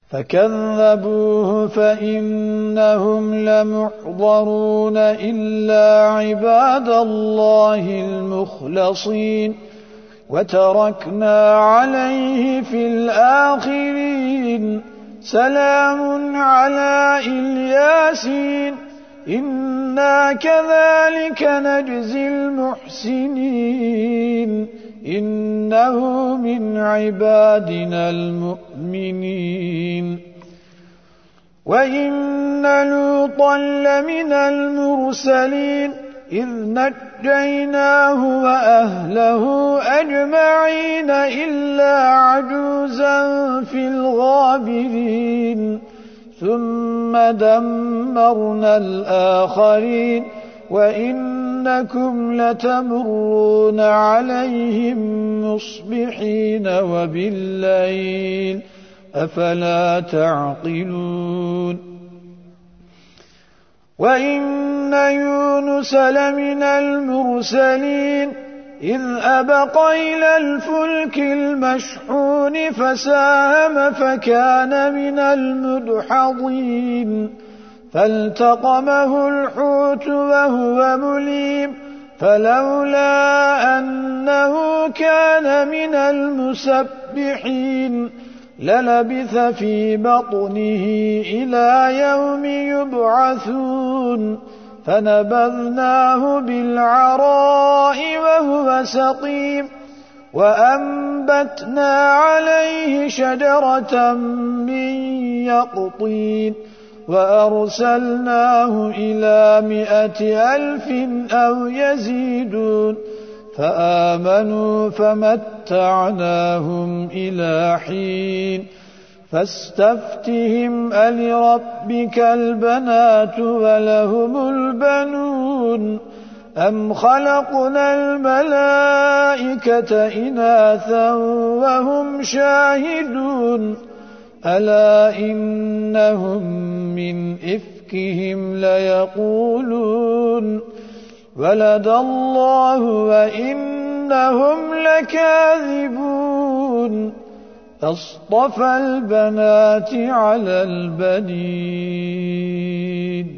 فكذبوه فإنهم لمحضرون إلا عباد الله المخلصين وتركنا عليه في الآخرين سلام على الياسين إنا كذلك نجزي المحسنين إنه من عبادنا المؤمنين وإن لوطا لمن المرسلين إذ نجيناه وأهله أجمعين إلا عجوزا في الغابرين ثم دمرنا الآخرين وإنكم لتمرون عليهم مصبحين وبالليل أفلا تعقلون وإن يونس لمن المرسلين إذ أبق إلى الفلك المشحون فساهم فكان من المدحضين فالتقمه الحوت وهو مليم فلولا أنه كان من المسبحين للبث في بطنه إلى يوم يبعثون فنبذناه بالعراء وهو سقيم وأنبتنا عليه شجرة من يقطين وأرسلناه إلى 100,000 أو يزيدون فآمنوا فمتعناهم إلى حين فاستفتهم ألربك البنات ولهم البنون أم خلقنا الملائكة إناثا وهم شاهدون ألا إنهم من إفكهم ليقولون ولد الله وإنهم لكاذبون أصطفى البنات على البنين